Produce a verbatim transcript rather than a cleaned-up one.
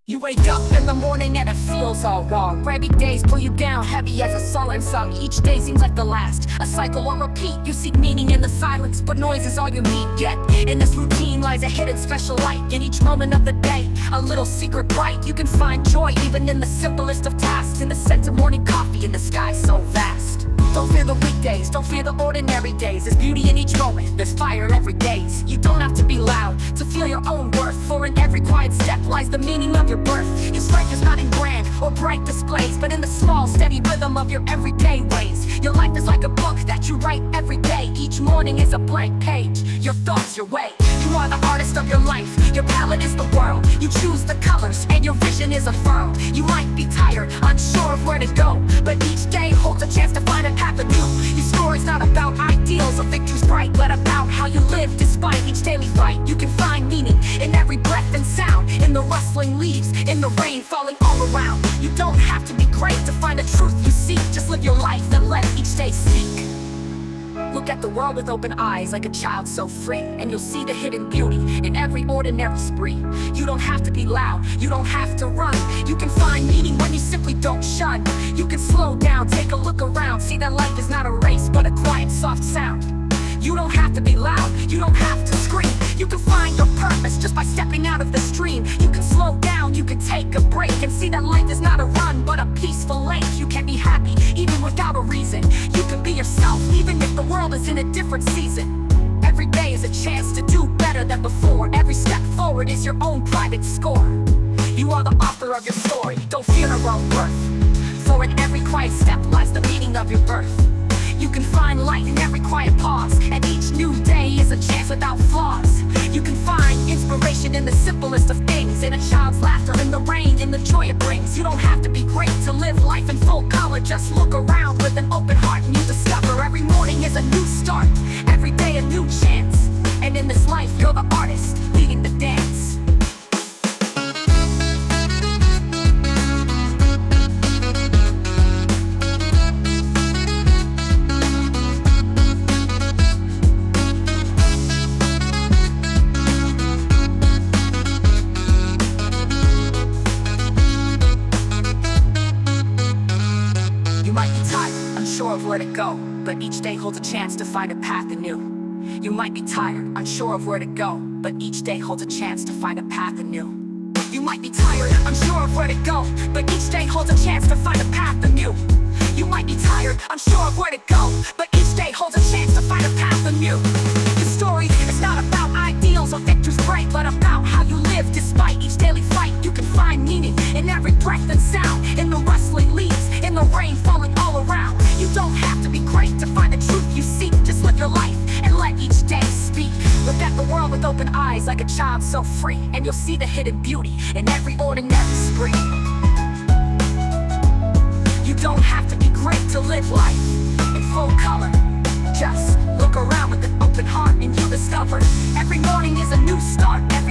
You wake up in the morning and it feels all wrong. Ragged days pull you down, heavy as a sullen song. Each day seems like the last, a cycle on repeat. You seek meaning in the silence, but noise is all you need. Yet, in this routine lies a hidden special light. In each moment of the day, a little secret bright. You can find joy even in the simplest of tasks. In the scent of morning coffee, in the sky so vast. Don't fear the weekdays, don't fear the ordinary days. There's beauty in each moment, there's fire every day. You don't have to be loud to feel your own worth, for in every quiet step lies the meaning of your birth. Your strength is not in grand or bright displays, but in the small, steady rhythm of your everyday ways. Your life is like a book that you write every day. Each morning is a blank page, your thoughts, your way. You are the artist of your life, your palette is the world. You choose the colors and your vision is unfurled. You might be tired, unsure of where to go, but each day holds a chance to find a path anew. Your story's not about ideals or victories bright, but about how you live despite each daily fight. You can find meaning in every breath and sound, in the rustling leaves, in the rain falling all around. You don't have to be great to find the truth you seek. Just live your life and let each day speak. Look at the world with open eyes like a child so free, and you'll see the hidden beauty in every ordinary spree. You don't have to be loud, you don't have to run. You can find meaning when you simply don't shun. You can slow down, take a look around, see that life is not a race but a quiet, soft sound. You don't have to be loud, you don't have to scream. You can find your purpose just by stepping out of the stream. You can slow down, you can take a break, and see that life is not a run but a peaceful lake. You can be happy even without a reason. You can be yourself even if the world is in a different season. Every day is a chance to do better than before. Every step forward is your own private score. You are the author of your story, don't fear the wrong birth, for in every quiet step lies the meaning of your birth. You can find light in every quiet pause, and each new day is a chance without flaws. You can find inspiration in the simplest of things, in a child's laughter, in the rain, in the joy it brings. You don't have to be great to live life in full color. Just look around with an open heart and you discover every morning is a new start, every day a new chance. And in this life you're the artist leading the dance. You might be tired, unsure of where to go, but each day holds a chance to find a path anew. You might be tired, unsure of where to go, but each day holds a chance to find a path anew. You might be tired, unsure of where to go, but each day holds a chance to find a path anew. You might be tired, unsure of where to go, but each day holds a chance to find a path anew. Your story is not about ideals or victories bright, but about how you live despite each daily fight. You can find meaning in every breath and sound, in the rustling leaves, in the rain falling all around. You don't have to be great to find the truth you seek. Just live your life and let each day speak. Look at the world with open eyes like a child so free, and you'll see the hidden beauty in every ordinary spree. You don't have to be great to live life in full color. Just look around with an open heart and you'll discover every morning is a new start. Every